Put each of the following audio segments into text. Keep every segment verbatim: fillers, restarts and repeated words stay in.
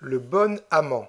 Le bon amant.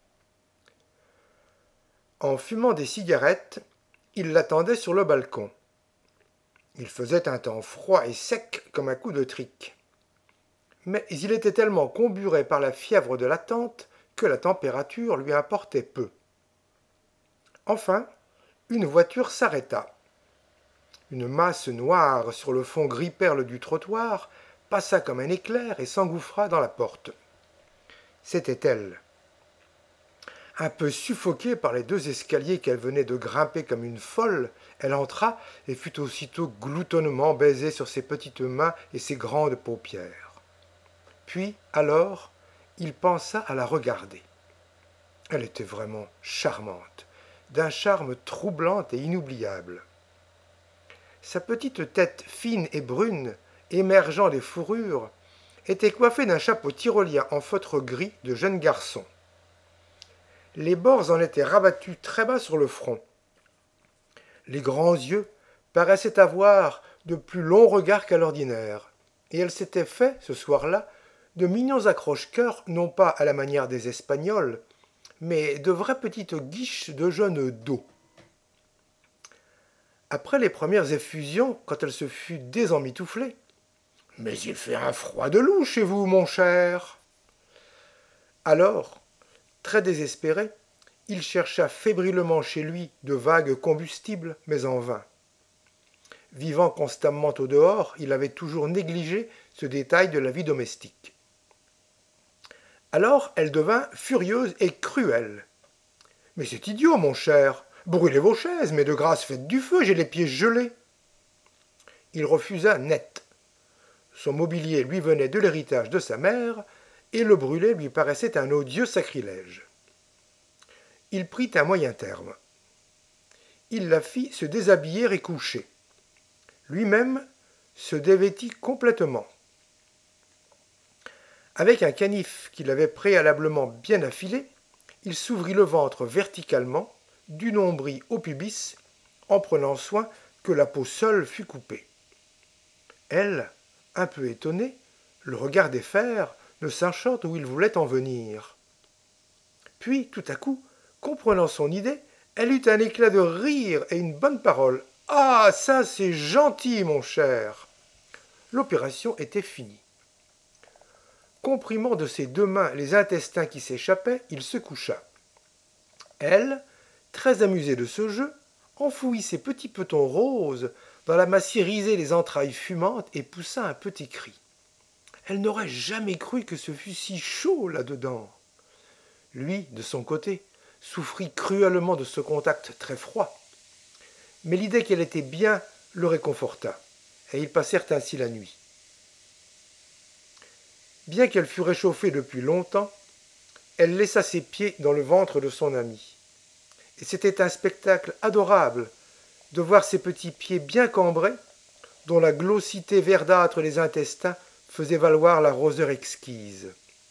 En fumant des cigarettes, il l'attendait sur le balcon. Il faisait un temps froid et sec comme un coup de trique. Mais il était tellement comburé par la fièvre de l'attente que la température lui importait peu. Enfin, une voiture s'arrêta. Une masse noire sur le fond gris perle du trottoir passa comme un éclair et s'engouffra dans la porte. C'était elle. Un peu suffoquée par les deux escaliers qu'elle venait de grimper comme une folle, elle entra et fut aussitôt gloutonnement baisée sur ses petites mains et ses grandes paupières. Puis, alors, il pensa à la regarder. Elle était vraiment charmante, d'un charme troublant et inoubliable. Sa petite tête fine et brune, émergeant des fourrures, était coiffée d'un chapeau tyrolien en feutre gris de jeune garçon. Les bords en étaient rabattus très bas sur le front. Les grands yeux paraissaient avoir de plus longs regards qu'à l'ordinaire, et elle s'était fait, ce soir-là, de mignons accroche-cœurs, non pas à la manière des Espagnols, mais de vraies petites guiches de jeunes dos. Après les premières effusions, quand elle se fut déemmitouflée, « Mais il fait un froid de loup chez vous, mon cher !» Alors, très désespéré, il chercha fébrilement chez lui de vagues combustibles, mais en vain. Vivant constamment au dehors, il avait toujours négligé ce détail de la vie domestique. Alors elle devint furieuse et cruelle. « Mais c'est idiot, mon cher. Brûlez vos chaises, mais de grâce faites du feu, j'ai les pieds gelés. » Il refusa net. Son mobilier lui venait de l'héritage de sa mère, et le brûler lui paraissait un odieux sacrilège. Il prit un moyen terme. Il la fit se déshabiller et coucher. Lui-même se dévêtit complètement. Avec un canif qu'il avait préalablement bien affilé, il s'ouvrit le ventre verticalement, du nombril au pubis, en prenant soin que la peau seule fût coupée. Elle, un peu étonnée, le regardait faire, ne sachant où il voulait en venir. Puis, tout à coup, comprenant son idée, elle eut un éclat de rire et une bonne parole. « Ah, ça, c'est gentil, mon cher !» L'opération était finie. Comprimant de ses deux mains les intestins qui s'échappaient, il se coucha. Elle, très amusée de ce jeu, enfouit ses petits petons roses dans la masse irisée des entrailles fumantes et poussa un petit cri. Elle n'aurait jamais cru que ce fût si chaud là-dedans. Lui, de son côté, souffrit cruellement de ce contact très froid. Mais l'idée qu'elle était bien le réconforta, et ils passèrent ainsi la nuit. Bien qu'elle fût réchauffée depuis longtemps, elle laissa ses pieds dans le ventre de son ami. Et c'était un spectacle adorable de voir ces petits pieds bien cambrés, dont la glossité verdâtre des intestins faisait valoir la roseur exquise.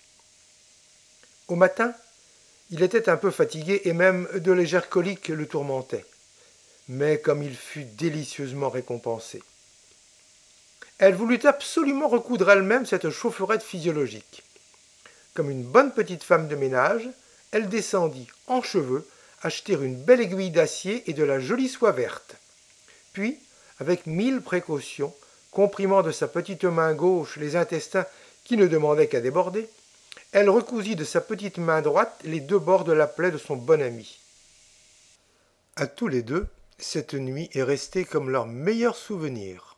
Au matin, il était un peu fatigué et même de légères coliques le tourmentaient. Mais comme il fut délicieusement récompensé. Elle voulut absolument recoudre elle-même cette chaufferette physiologique. Comme une bonne petite femme de ménage, elle descendit, en cheveux, acheter une belle aiguille d'acier et de la jolie soie verte. Puis, avec mille précautions, comprimant de sa petite main gauche les intestins qui ne demandaient qu'à déborder, elle recousit de sa petite main droite les deux bords de la plaie de son bon ami. À tous les deux, cette nuit est restée comme leur meilleur souvenir.